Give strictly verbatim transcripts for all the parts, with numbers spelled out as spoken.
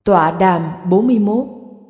Tọa đàm bốn mươi mốt.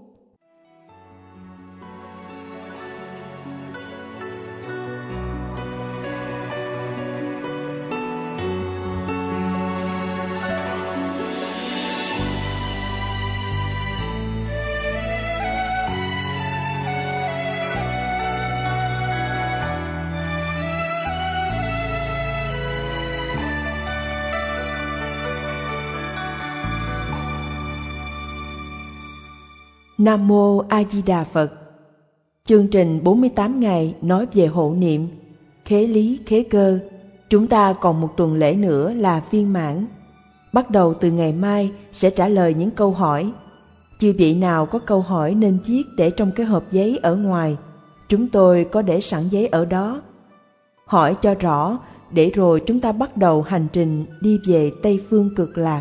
Nam Mô A Di Đà Phật. Chương trình bốn mươi tám ngày nói về hộ niệm, khế lý khế cơ. Chúng ta còn một tuần lễ nữa là viên mãn. Bắt đầu từ ngày mai sẽ trả lời những câu hỏi. Chư vị nào có câu hỏi nên viết để trong cái hộp giấy ở ngoài. Chúng tôi có để sẵn giấy ở đó. Hỏi cho rõ để rồi chúng ta bắt đầu hành trình đi về Tây Phương Cực Lạc.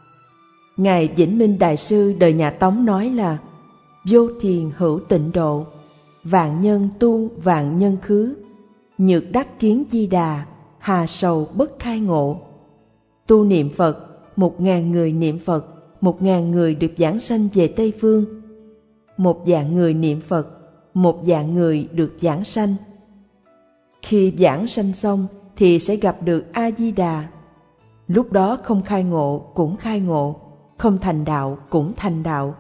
Ngài Vĩnh Minh Đại Sư đời nhà Tống nói là: vô thiền hữu tịnh độ, vạn nhân tu vạn nhân khứ, nhược đắc kiến Di Đà, hà sầu bất khai ngộ. Tu niệm Phật, một ngàn người niệm Phật, một ngàn người được giảng sanh về Tây Phương. Một vạn người niệm Phật, một vạn người được giảng sanh. Khi giảng sanh xong thì sẽ gặp được A Di Đà. Lúc đó không khai ngộ cũng khai ngộ, không thành đạo cũng thành đạo.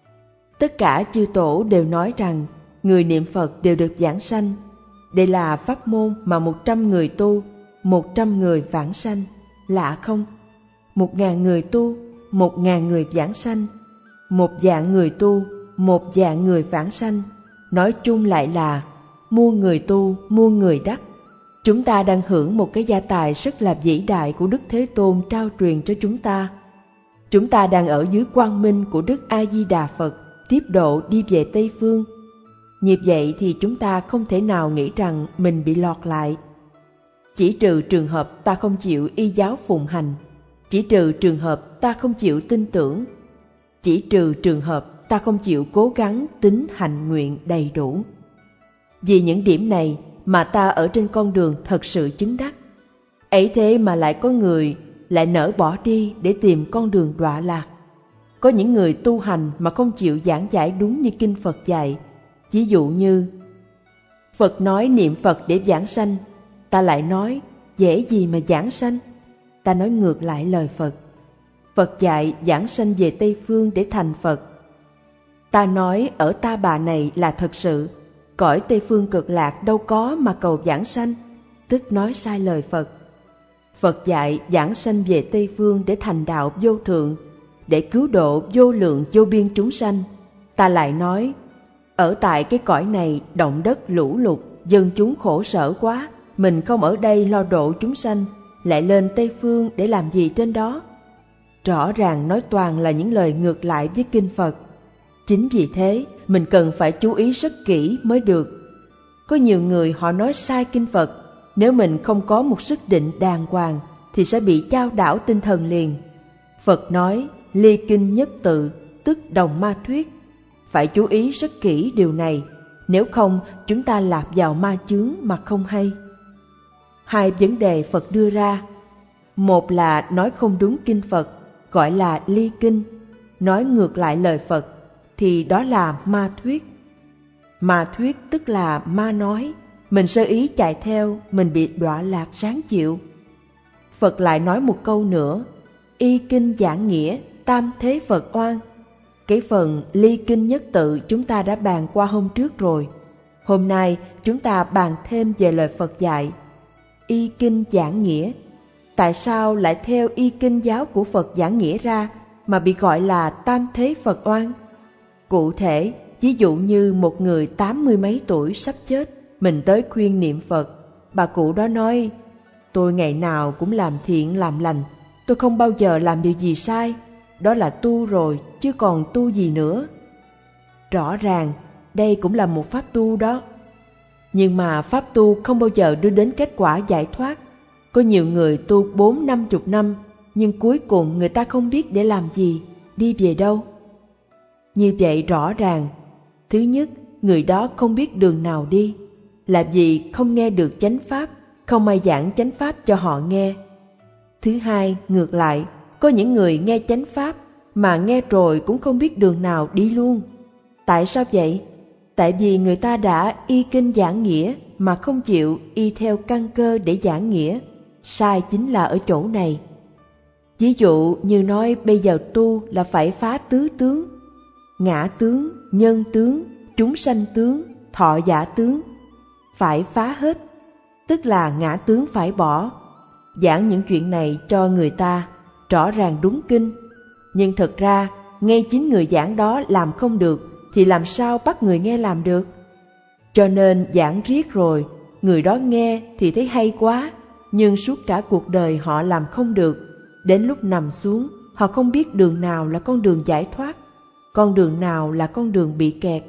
Tất cả chư tổ đều nói rằng người niệm Phật đều được giảng sanh. Đây là pháp môn mà một trăm người tu, một trăm người vãng sanh. Lạ không? Một ngàn người tu, một ngàn người vãng sanh. Một vạn người tu, một vạn người vãng sanh. Nói chung lại là muôn người tu, muôn người đắc. Chúng ta đang hưởng một cái gia tài rất là vĩ đại của Đức Thế Tôn trao truyền cho chúng ta. Chúng ta đang ở dưới quang minh của Đức A Di Đà Phật, tiếp độ đi về Tây Phương. Như vậy thì chúng ta không thể nào nghĩ rằng mình bị lọt lại. Chỉ trừ trường hợp ta không chịu y giáo phụng hành, chỉ trừ trường hợp ta không chịu tin tưởng, chỉ trừ trường hợp ta không chịu cố gắng tín hành nguyện đầy đủ. Vì những điểm này mà ta ở trên con đường thật sự chứng đắc. Ấy thế mà lại có người lại nỡ bỏ đi để tìm con đường đọa lạc. Có những người tu hành mà không chịu giảng giải đúng như kinh Phật dạy. Ví dụ như Phật nói niệm Phật để giảng sanh, ta lại nói dễ gì mà giảng sanh. Ta nói ngược lại lời Phật. Phật dạy giảng sanh về Tây Phương để thành Phật. Ta nói ở Ta Bà này là thật sự, cõi Tây Phương Cực Lạc đâu có mà cầu giảng sanh, tức nói sai lời Phật. Phật dạy giảng sanh về Tây Phương để thành đạo vô thượng, để cứu độ vô lượng vô biên chúng sanh. Ta lại nói ở tại cái cõi này động đất lũ lụt, dân chúng khổ sở quá, mình không ở đây lo độ chúng sanh, lại lên Tây Phương để làm gì trên đó. Rõ ràng nói toàn là những lời ngược lại với kinh Phật. Chính vì thế mình cần phải chú ý rất kỹ mới được. Có nhiều người họ nói sai kinh Phật. Nếu mình không có một sức định đàng hoàng thì sẽ bị chao đảo tinh thần liền. Phật nói ly kinh nhất tự, tức đồng ma thuyết. Phải chú ý rất kỹ điều này, nếu không chúng ta lạc vào ma chướng mà không hay. Hai vấn đề Phật đưa ra. Một là nói không đúng kinh Phật, gọi là ly kinh. Nói ngược lại lời Phật thì đó là ma thuyết. Ma thuyết tức là ma nói. Mình sơ ý chạy theo, mình bị đọa lạc sáng chịu. Phật lại nói một câu nữa: y kinh giảng nghĩa, tam thế Phật oan. Cái phần ly kinh nhất tự chúng ta đã bàn qua hôm trước rồi. Hôm nay chúng ta bàn thêm về lời Phật dạy. Y kinh giảng nghĩa. Tại sao lại theo y kinh giáo của Phật giảng nghĩa ra mà bị gọi là tam thế Phật oan? Cụ thể, ví dụ như một người tám mươi mấy tuổi sắp chết, mình tới khuyên niệm Phật. Bà cụ đó nói: tôi ngày nào cũng làm thiện làm lành, tôi không bao giờ làm điều gì sai. Đó là tu rồi, chứ còn tu gì nữa. Rõ ràng, đây cũng là một pháp tu đó. Nhưng mà pháp tu không bao giờ đưa đến kết quả giải thoát. Có nhiều người tu bốn năm chục năm, nhưng cuối cùng người ta không biết để làm gì, đi về đâu. Như vậy rõ ràng, thứ nhất, người đó không biết đường nào đi, là vì không nghe được chánh pháp, không ai giảng chánh pháp cho họ nghe. Thứ hai, ngược lại, có những người nghe chánh pháp mà nghe rồi cũng không biết đường nào đi luôn. Tại sao vậy? Tại vì người ta đã y kinh giảng nghĩa mà không chịu y theo căn cơ để giảng nghĩa. Sai chính là ở chỗ này. Ví dụ như nói bây giờ tu là phải phá tứ tướng: ngã tướng, nhân tướng, chúng sanh tướng, thọ giả tướng. Phải phá hết, tức là ngã tướng phải bỏ. Giảng những chuyện này cho người ta rõ ràng đúng kinh, nhưng thực ra ngay chính người giảng đó làm không được thì làm sao bắt người nghe làm được? Cho nên giảng riết rồi, người đó nghe thì thấy hay quá, nhưng suốt cả cuộc đời họ làm không được. Đến lúc nằm xuống, họ không biết đường nào là con đường giải thoát, con đường nào là con đường bị kẹt.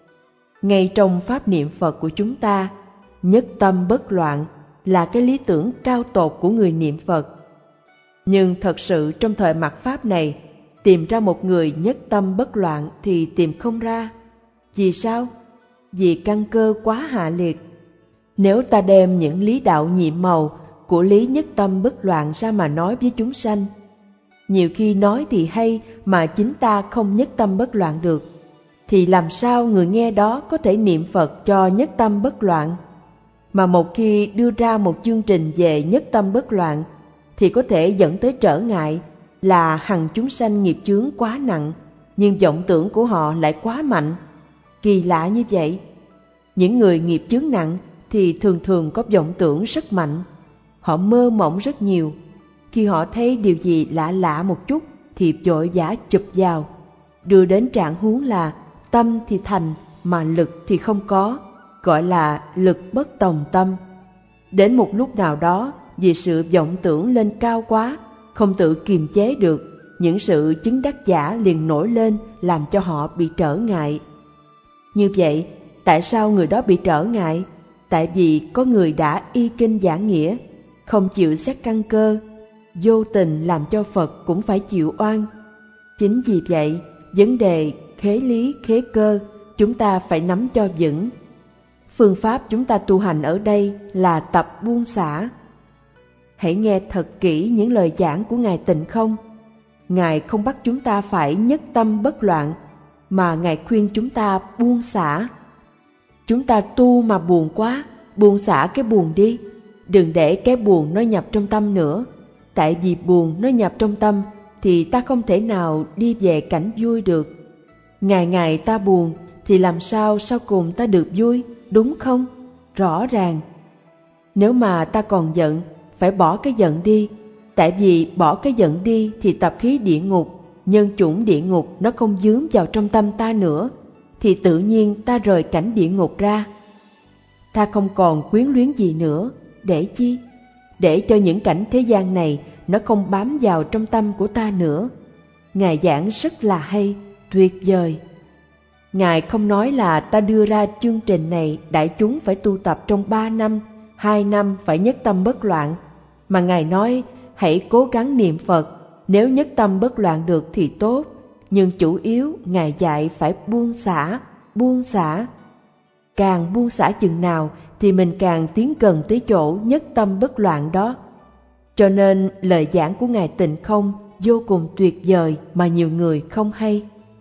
Ngay trong pháp niệm Phật của chúng ta, nhất tâm bất loạn là cái lý tưởng cao tột của người niệm Phật. Nhưng thật sự trong thời mạt Pháp này, tìm ra một người nhất tâm bất loạn thì tìm không ra. Vì sao? Vì căn cơ quá hạ liệt. Nếu ta đem những lý đạo nhiệm màu của lý nhất tâm bất loạn ra mà nói với chúng sanh, nhiều khi nói thì hay mà chính ta không nhất tâm bất loạn được, thì làm sao người nghe đó có thể niệm Phật cho nhất tâm bất loạn? Mà một khi đưa ra một chương trình về nhất tâm bất loạn thì có thể dẫn tới trở ngại là hằng chúng sanh nghiệp chướng quá nặng, nhưng vọng tưởng của họ lại quá mạnh. Kỳ lạ như vậy. Những người nghiệp chướng nặng thì thường thường có vọng tưởng rất mạnh. Họ mơ mộng rất nhiều. Khi họ thấy điều gì lạ lạ một chút thì vội vã chụp vào, đưa đến trạng huống là tâm thì thành mà lực thì không có, gọi là lực bất tòng tâm. Đến một lúc nào đó, vì sự vọng tưởng lên cao quá, không tự kiềm chế được, những sự chứng đắc giả liền nổi lên làm cho họ bị trở ngại. Như vậy, tại sao người đó bị trở ngại? Tại vì có người đã y kinh giảng nghĩa, không chịu xét căn cơ, vô tình làm cho Phật cũng phải chịu oan. Chính vì vậy, vấn đề khế lý khế cơ chúng ta phải nắm cho vững. Phương pháp chúng ta tu hành ở đây là tập buông xả. Hãy nghe thật kỹ những lời giảng của Ngài Tịnh Không. Ngài không bắt chúng ta phải nhất tâm bất loạn, mà Ngài khuyên chúng ta buông xả. Chúng ta tu mà buồn quá, buông xả cái buồn đi. Đừng để cái buồn nó nhập trong tâm nữa. Tại vì buồn nó nhập trong tâm thì ta không thể nào đi về cảnh vui được. Ngày ngày ta buồn thì làm sao sau cùng ta được vui, đúng không? Rõ ràng. Nếu mà ta còn giận, phải bỏ cái giận đi. Tại vì bỏ cái giận đi thì tập khí địa ngục, nhân chủng địa ngục nó không dướng vào trong tâm ta nữa, thì tự nhiên ta rời cảnh địa ngục ra. Ta không còn quyến luyến gì nữa. Để chi? Để cho những cảnh thế gian này nó không bám vào trong tâm của ta nữa. Ngài giảng rất là hay, tuyệt vời. Ngài không nói là ta đưa ra chương trình này đại chúng phải tu tập trong ba năm, hai năm phải nhất tâm bất loạn, mà Ngài nói hãy cố gắng niệm Phật, nếu nhất tâm bất loạn được thì tốt, nhưng chủ yếu Ngài dạy phải buông xả, buông xả. Càng buông xả chừng nào thì mình càng tiến gần tới chỗ nhất tâm bất loạn đó. Cho nên lời giảng của Ngài Tịnh Không vô cùng tuyệt vời mà nhiều người không hay.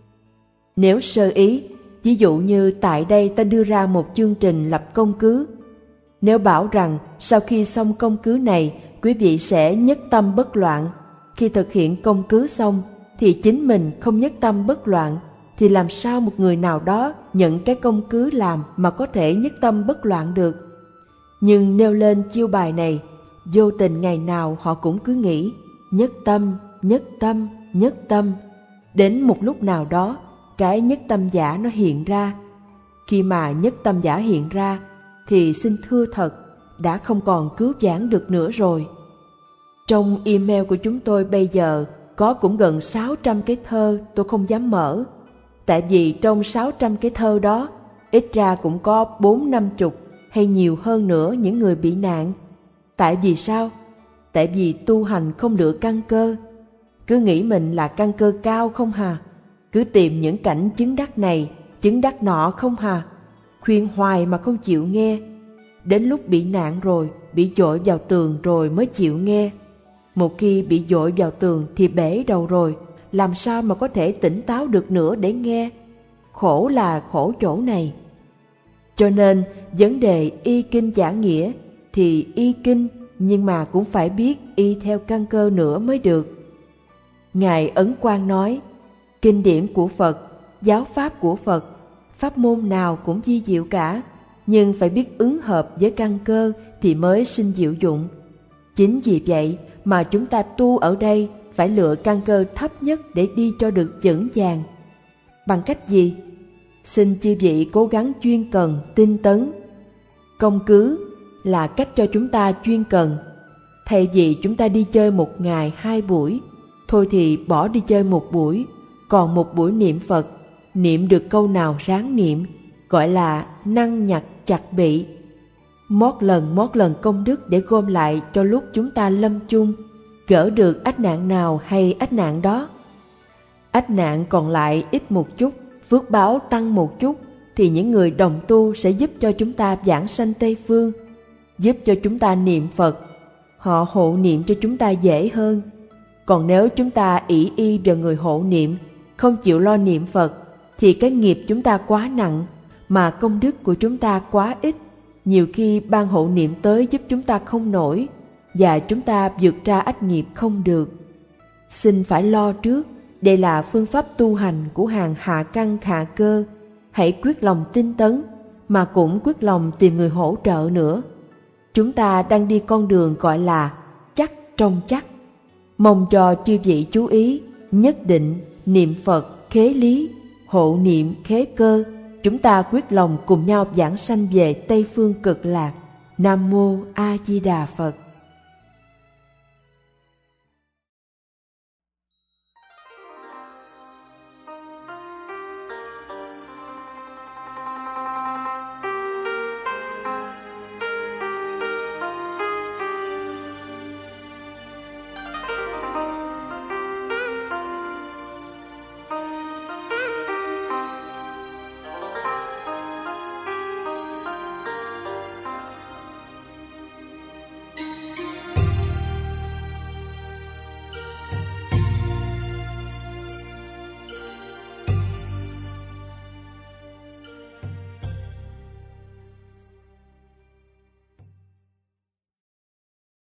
Nếu sơ ý, ví dụ như tại đây ta đưa ra một chương trình lập công cứ. Nếu bảo rằng sau khi xong công cứ này, quý vị sẽ nhất tâm bất loạn. Khi thực hiện công cứ xong thì chính mình không nhất tâm bất loạn, thì làm sao một người nào đó nhận cái công cứ làm mà có thể nhất tâm bất loạn được? Nhưng nêu lên chiêu bài này, vô tình ngày nào họ cũng cứ nghĩ nhất tâm, nhất tâm, nhất tâm. Đến một lúc nào đó, cái nhất tâm giả nó hiện ra. Khi mà nhất tâm giả hiện ra, thì xin thưa thật, đã không còn cứu vãn được nữa rồi. Trong email của chúng tôi bây giờ có cũng gần sáu trăm cái thơ tôi không dám mở. Tại vì trong sáu trăm cái thơ đó, ít ra cũng có bốn năm chục hay nhiều hơn nữa những người bị nạn. Tại vì sao? Tại vì tu hành không lựa căn cơ. Cứ nghĩ mình là căn cơ cao không hà? Cứ tìm những cảnh chứng đắc này, chứng đắc nọ không hà? Khuyên hoài mà không chịu nghe. Đến lúc bị nạn rồi, bị dội vào tường rồi mới chịu nghe. Một khi bị dội vào tường thì bể đầu rồi, làm sao mà có thể tỉnh táo được nữa để nghe. Khổ là khổ chỗ này. Cho nên vấn đề y kinh giải nghĩa thì y kinh, nhưng mà cũng phải biết y theo căn cơ nữa mới được. Ngài Ấn Quang nói, kinh điển của Phật, giáo pháp của Phật, pháp môn nào cũng vi diệu cả, nhưng phải biết ứng hợp với căn cơ thì mới sinh diệu dụng. Chính vì vậy mà chúng ta tu ở đây phải lựa căn cơ thấp nhất để đi cho được vững vàng. Bằng cách gì? Xin chư vị cố gắng chuyên cần, tinh tấn. Công cứ là cách cho chúng ta chuyên cần. Thay vì chúng ta đi chơi một ngày hai buổi, thôi thì bỏ đi chơi một buổi, còn một buổi niệm Phật, niệm được câu nào ráng niệm, gọi là năng nhặt chặt bị. Mót lần mót lần công đức để gom lại cho lúc chúng ta lâm chung, gỡ được ách nạn nào hay ách nạn đó. Ách nạn còn lại ít một chút, phước báo tăng một chút, thì những người đồng tu sẽ giúp cho chúng ta vãng sanh Tây Phương, giúp cho chúng ta niệm Phật. Họ hộ niệm cho chúng ta dễ hơn. Còn nếu chúng ta ỷ y vào người hộ niệm, không chịu lo niệm Phật, thì cái nghiệp chúng ta quá nặng, mà công đức của chúng ta quá ít. Nhiều khi ban hộ niệm tới giúp chúng ta không nổi, và chúng ta vượt ra ách nghiệp không được. Xin phải lo trước, đây là phương pháp tu hành của hàng hạ căn hạ cơ. Hãy quyết lòng tinh tấn, mà cũng quyết lòng tìm người hỗ trợ nữa. Chúng ta đang đi con đường gọi là chắc trong chắc. Mong cho chư vị chú ý, nhất định niệm Phật khế lý, hộ niệm khế cơ. Chúng ta quyết lòng cùng nhau vãng sanh về Tây Phương Cực Lạc. Nam Mô A Di Đà Phật.